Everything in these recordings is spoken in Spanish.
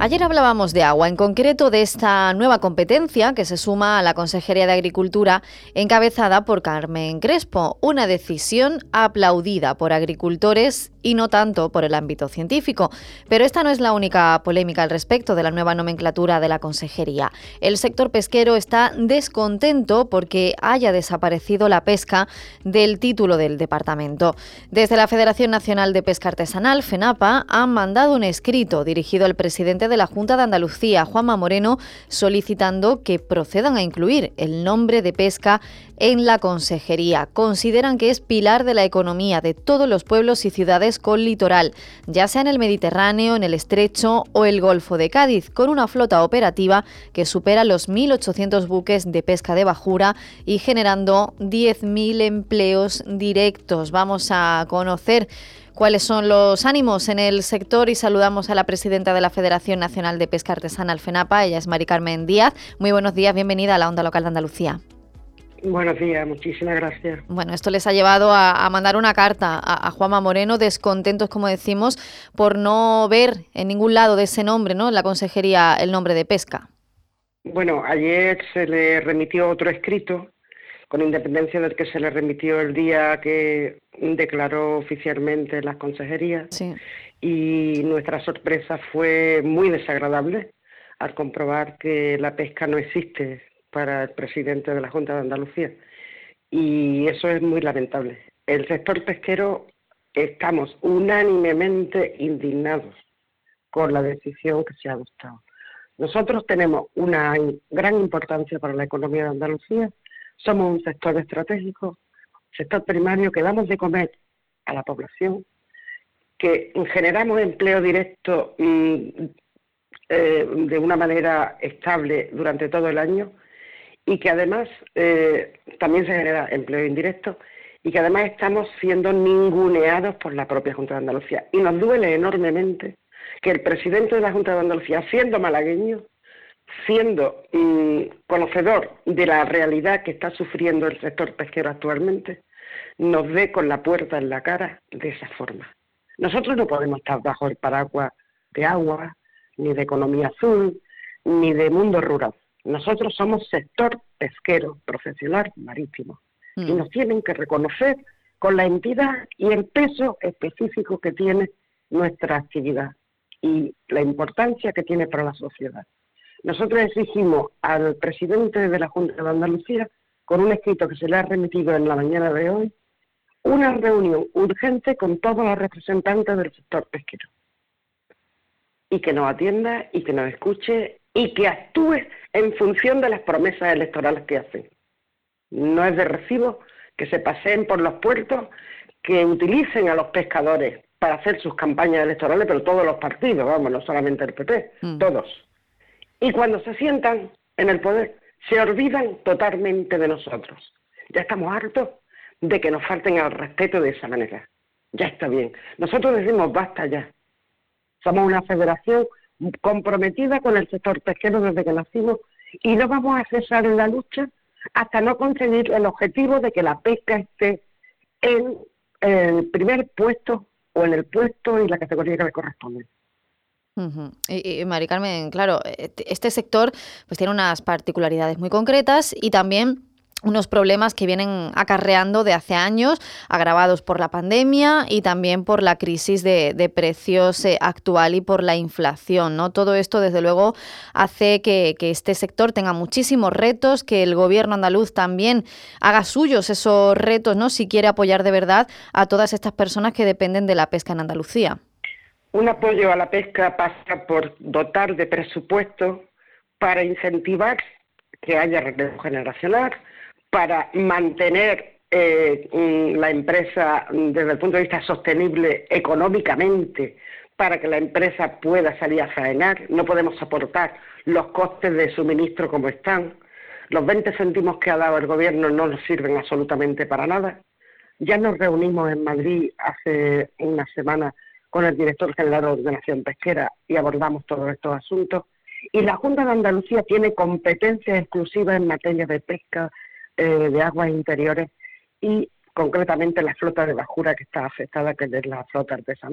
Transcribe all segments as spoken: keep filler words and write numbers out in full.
Ayer hablábamos de agua, en concreto de esta nueva competencia que se suma a la Consejería de Agricultura encabezada por Carmen Crespo, una decisión aplaudida por agricultores y no tanto por el ámbito científico. Pero esta no es la única polémica al respecto de la nueva nomenclatura de la Consejería. El sector pesquero está descontento porque haya desaparecido la pesca del título del departamento. Desde la Federación Nacional de Pesca Artesanal, FENAPA, han mandado un escrito dirigido al presidente de la Junta de Andalucía, Juanma Moreno, solicitando que procedan a incluir el nombre de pesca en la consejería. Consideran que es pilar de la economía de todos los pueblos y ciudades con litoral, ya sea en el Mediterráneo, en el Estrecho o el Golfo de Cádiz, con una flota operativa que supera los mil ochocientos buques de pesca de bajura y generando diez mil empleos directos. Vamos a conocer cuáles son los ánimos en el sector y saludamos a la presidenta de la Federación Nacional de Pesca Artesanal, FENAPA. Ella es Mari Carmen Díaz. Muy buenos días, bienvenida a la Onda Local de Andalucía. Buenos días, muchísimas gracias. Bueno, esto les ha llevado a, a mandar una carta a, a Juanma Moreno, descontentos, como decimos, por no ver en ningún lado de ese nombre, ¿no?, en la consejería, el nombre de pesca. Bueno, ayer se le remitió otro escrito, con independencia del que se le remitió el día que declaró oficialmente las consejerías, sí. Y nuestra sorpresa fue muy desagradable al comprobar que la pesca no existe para el presidente de la Junta de Andalucía, y eso es muy lamentable. El sector pesquero estamos unánimemente indignados con la decisión que se ha adoptado. Nosotros tenemos una gran importancia para la economía de Andalucía, somos un sector estratégico, sector primario que damos de comer a la población, que generamos empleo directo mmm, eh, de una manera estable durante todo el año, y que además eh, también se genera empleo indirecto, y que además estamos siendo ninguneados por la propia Junta de Andalucía. Y nos duele enormemente que el presidente de la Junta de Andalucía, siendo malagueño, siendo mmm, conocedor de la realidad que está sufriendo el sector pesquero actualmente, nos dé con la puerta en la cara de esa forma. Nosotros no podemos estar bajo el paraguas de agua, ni de economía azul, ni de mundo rural. Nosotros somos sector pesquero profesional marítimo mm. y nos tienen que reconocer con la entidad y el peso específico que tiene nuestra actividad y la importancia que tiene para la sociedad. Nosotros exigimos al presidente de la Junta de Andalucía, con un escrito que se le ha remitido en la mañana de hoy, una reunión urgente con todos los representantes del sector pesquero, y que nos atienda y que nos escuche y que actúe en función de las promesas electorales que hacen. No es de recibo que se paseen por los puertos, que utilicen a los pescadores para hacer sus campañas electorales, pero todos los partidos, vamos, no solamente el P P, mm. todos. Y cuando se sientan en el poder, se olvidan totalmente de nosotros. Ya estamos hartos de que nos falten al respeto de esa manera. Ya está bien. Nosotros decimos basta ya. Somos una federación comprometida con el sector pesquero desde que nacimos y no vamos a cesar en la lucha hasta no conseguir el objetivo de que la pesca esté en el primer puesto o en el puesto y la categoría que le corresponde. Uh-huh. Y, y Mari Carmen, claro, este sector pues tiene unas particularidades muy concretas y también unos problemas que vienen acarreando de hace años, agravados por la pandemia y también por la crisis de, de precios eh, actual y por la inflación, ¿no? Todo esto, desde luego, hace que, que este sector tenga muchísimos retos, que el gobierno andaluz también haga suyos esos retos, ¿no?, si quiere apoyar de verdad a todas estas personas que dependen de la pesca en Andalucía. Un apoyo a la pesca pasa por dotar de presupuesto para incentivar que haya relevo generacional, para mantener eh, la empresa desde el punto de vista sostenible económicamente, para que la empresa pueda salir a faenar. No podemos soportar los costes de suministro como están. Los veinte céntimos que ha dado el gobierno no nos sirven absolutamente para nada. Ya nos reunimos en Madrid hace una semana con el director general de Ordenación Pesquera y abordamos todos estos asuntos. Y la Junta de Andalucía tiene competencias exclusivas en materia de pesca, Eh, de aguas interiores y concretamente la flota de bajura que está afectada, que es la flota artesanal.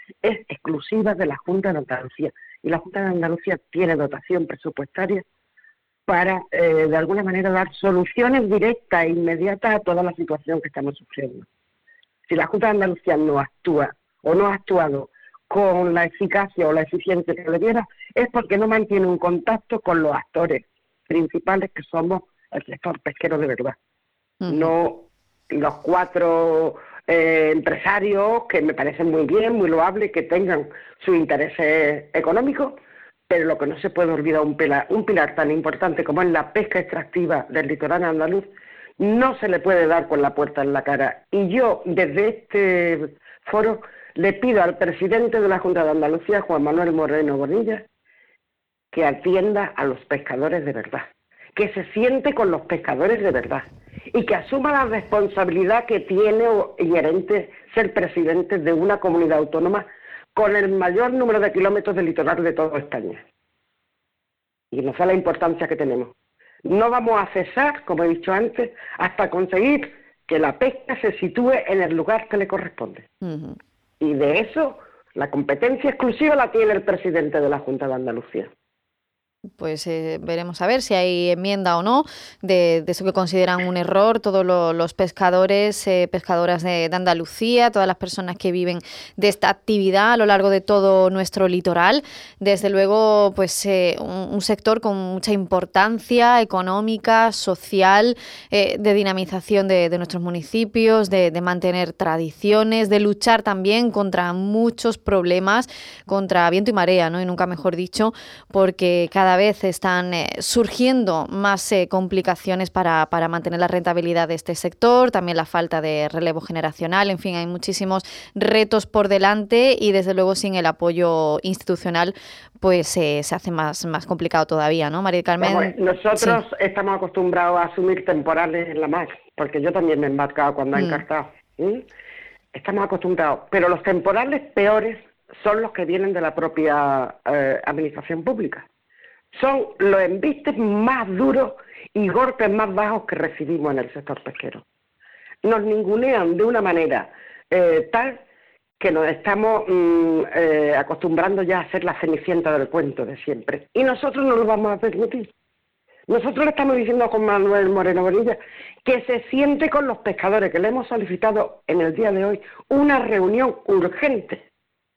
es exclusiva de la Junta de Andalucía. Y la Junta de Andalucía tiene dotación presupuestaria para, eh, de alguna manera, dar soluciones directas e inmediatas a toda la situación que estamos sufriendo. Si la Junta de Andalucía no actúa o no ha actuado con la eficacia o la eficiencia que debiera, es porque no mantiene un contacto con los actores principales que somos el sector pesquero de verdad. Uh-huh. No los cuatro eh, empresarios, que me parecen muy bien, muy loables, que tengan sus intereses económicos, pero lo que no se puede olvidar, un pilar, un pilar tan importante como es la pesca extractiva del litoral andaluz, no se le puede dar con la puerta en la cara. Y yo, desde este foro, le pido al presidente de la Junta de Andalucía, Juan Manuel Moreno Bonilla, que atienda a los pescadores de verdad, que se siente con los pescadores de verdad y que asuma la responsabilidad que tiene inherente ser presidente de una comunidad autónoma con el mayor número de kilómetros de litoral de toda España. Y nos da la importancia que tenemos. No vamos a cesar, como he dicho antes, hasta conseguir que la pesca se sitúe en el lugar que le corresponde. Uh-huh. Y de eso, la competencia exclusiva la tiene el presidente de la Junta de Andalucía. Pues eh, veremos a ver si hay enmienda o no de, de eso que consideran un error todos lo, los pescadores, eh, pescadoras de, de Andalucía, todas las personas que viven de esta actividad a lo largo de todo nuestro litoral. Desde luego, pues eh, un, un sector con mucha importancia económica, social, eh, de dinamización de, de nuestros municipios, de, de mantener tradiciones, de luchar también contra muchos problemas, contra viento y marea, ¿no? Y nunca mejor dicho, porque cada Cada vez están eh, surgiendo más eh, complicaciones para, para mantener la rentabilidad de este sector, también la falta de relevo generacional, en fin, hay muchísimos retos por delante y desde luego sin el apoyo institucional pues eh, se hace más, más complicado todavía, ¿no, María Carmen? Vamos, nosotros sí. Estamos acostumbrados a asumir temporales en la mar, porque yo también me he embarcado cuando mm. he encartado. ¿Mm? Estamos acostumbrados, pero los temporales peores son los que vienen de la propia eh, administración pública. Son los embistes más duros y golpes más bajos que recibimos en el sector pesquero. Nos ningunean de una manera eh, tal que nos estamos mm, eh, acostumbrando ya a ser la cenicienta del cuento de siempre. Y nosotros no lo vamos a permitir. Nosotros le estamos diciendo a Juan Manuel Moreno Bonilla que se siente con los pescadores, que le hemos solicitado en el día de hoy una reunión urgente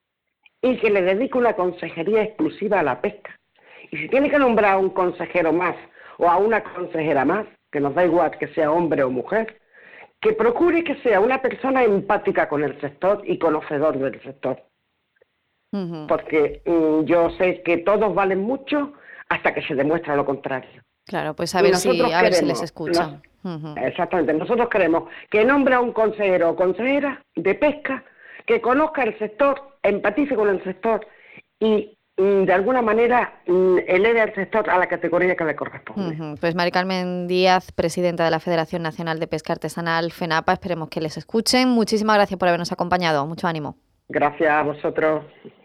y que le dedique una consejería exclusiva a la pesca. Y si tiene que nombrar a un consejero más o a una consejera más, que nos da igual que sea hombre o mujer, que procure que sea una persona empática con el sector y conocedor del sector. Uh-huh. Porque um, yo sé que todos valen mucho hasta que se demuestra lo contrario. Claro, pues a ver, si, a queremos, ver si les escucha. Nos, uh-huh. Exactamente, nosotros queremos que nombre a un consejero o consejera de pesca que conozca el sector, empatice con el sector y de alguna manera eleve al sector a la categoría que le corresponde. Uh-huh. Pues María Carmen Díaz, presidenta de la Federación Nacional de Pesca Artesanal, FENAPA, esperemos que les escuchen. Muchísimas gracias por habernos acompañado, mucho ánimo. Gracias a vosotros.